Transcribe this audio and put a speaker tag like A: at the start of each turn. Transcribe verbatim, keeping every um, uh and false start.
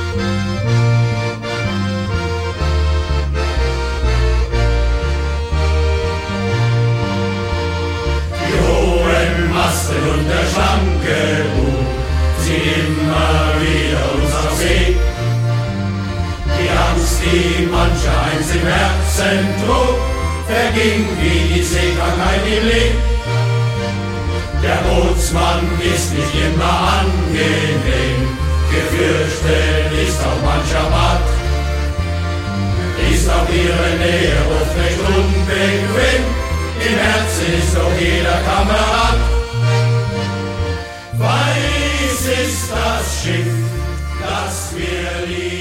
A: Und der schlanke Bug zieht immer wieder uns aufs Weg. Die Angst, die mancher einst im Herzen trug, verging wie die Seekrankheit im Leg. Der Bootsmann ist nicht immer angenehm, gefürchtet ist auch mancher Bad. Ist auch ihre Nähe oft recht unbequem, im Herzen ist doch jeder Kamerad. Weiß ist das Schiff, das wir lieben.